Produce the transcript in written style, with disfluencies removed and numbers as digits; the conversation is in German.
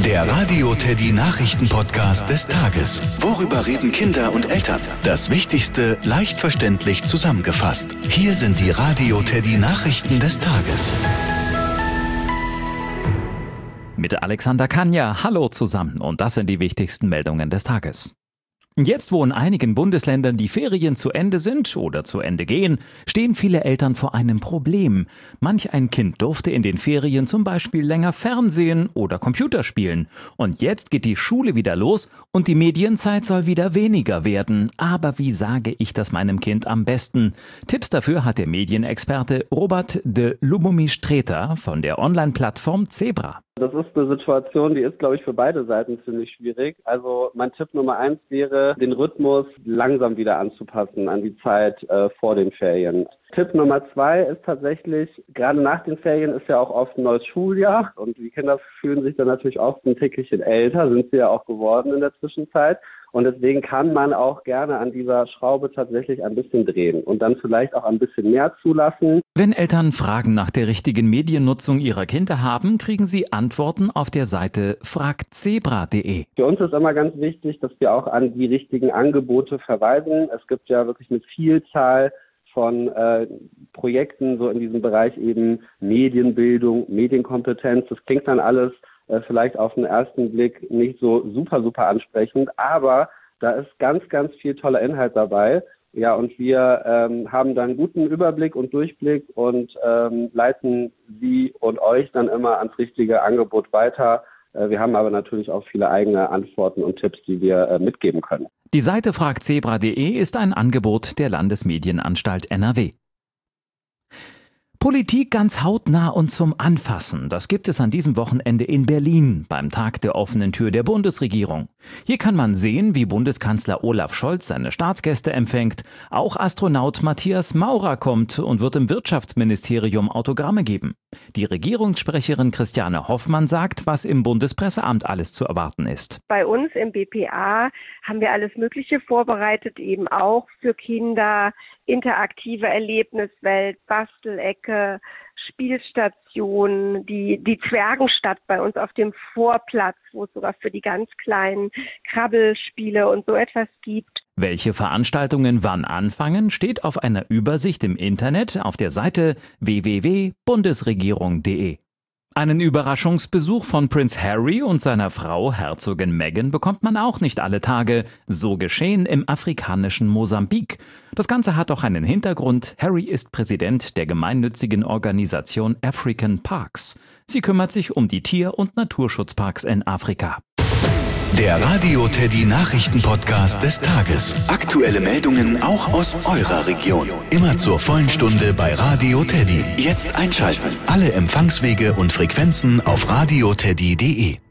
Der Radio Teddy Nachrichten-Podcast des Tages. Worüber reden Kinder und Eltern? Das Wichtigste leicht verständlich zusammengefasst. Hier sind die Radio Teddy Nachrichten des Tages. Mit Alexander Kanja. Hallo zusammen und das sind die wichtigsten Meldungen des Tages. Jetzt, wo in einigen Bundesländern die Ferien zu Ende sind oder zu Ende gehen, stehen viele Eltern vor einem Problem. Manch ein Kind durfte in den Ferien zum Beispiel länger Fernsehen oder Computer spielen. Und jetzt geht die Schule wieder los und die Medienzeit soll wieder weniger werden. Aber wie sage ich das meinem Kind am besten? Tipps dafür hat der Medienexperte Robert de Lubomi-Streter von der Online-Plattform Zebra. Das ist eine Situation, die ist, glaube ich, für beide Seiten ziemlich schwierig. Also mein Tipp Nummer 1 wäre, den Rhythmus langsam wieder anzupassen an die Zeit vor den Ferien. Tipp Nummer 2 ist tatsächlich, gerade nach den Ferien ist ja auch oft ein neues Schuljahr und die Kinder fühlen sich dann natürlich oft ein Tickchen älter, sind sie ja auch geworden in der Zwischenzeit. Und deswegen kann man auch gerne an dieser Schraube tatsächlich ein bisschen drehen und dann vielleicht auch ein bisschen mehr zulassen. Wenn Eltern Fragen nach der richtigen Mediennutzung ihrer Kinder haben, kriegen sie Antworten auf der Seite fragzebra.de. Für uns ist immer ganz wichtig, dass wir auch an die richtigen Angebote verweisen. Es gibt ja wirklich eine Vielzahl von Projekten so in diesem Bereich eben Medienbildung, Medienkompetenz. Das klingt dann alles vielleicht auf den ersten Blick nicht so super ansprechend, aber da ist ganz viel toller Inhalt dabei. Ja, und wir haben dann einen guten Überblick und Durchblick und leiten Sie und euch dann immer ans richtige Angebot weiter. Wir haben aber natürlich auch viele eigene Antworten und Tipps, die wir mitgeben können. Die Seite fragzebra.de ist ein Angebot der Landesmedienanstalt NRW. Politik ganz hautnah und zum Anfassen. Das gibt es an diesem Wochenende in Berlin beim Tag der offenen Tür der Bundesregierung. Hier kann man sehen, wie Bundeskanzler Olaf Scholz seine Staatsgäste empfängt. Auch Astronaut Matthias Maurer kommt und wird im Wirtschaftsministerium Autogramme geben. Die Regierungssprecherin Christiane Hoffmann sagt, was im Bundespresseamt alles zu erwarten ist. Bei uns im BPA haben wir alles Mögliche vorbereitet, eben auch für Kinder, interaktive Erlebniswelt, Bastelecke, Spielstation, die Zwergenstadt bei uns auf dem Vorplatz, wo es sogar für die ganz kleinen Krabbelspiele und so etwas gibt. Welche Veranstaltungen wann anfangen, steht auf einer Übersicht im Internet auf der Seite www.bundesregierung.de. Einen Überraschungsbesuch von Prinz Harry und seiner Frau Herzogin Meghan bekommt man auch nicht alle Tage. So geschehen im afrikanischen Mosambik. Das Ganze hat auch einen Hintergrund. Harry ist Präsident der gemeinnützigen Organisation African Parks. Sie kümmert sich um die Tier- und Naturschutzparks in Afrika. Der Radio Teddy Nachrichten-Podcast des Tages. Aktuelle Meldungen auch aus eurer Region. Immer zur vollen Stunde bei Radio Teddy. Jetzt einschalten. Alle Empfangswege und Frequenzen auf radioteddy.de.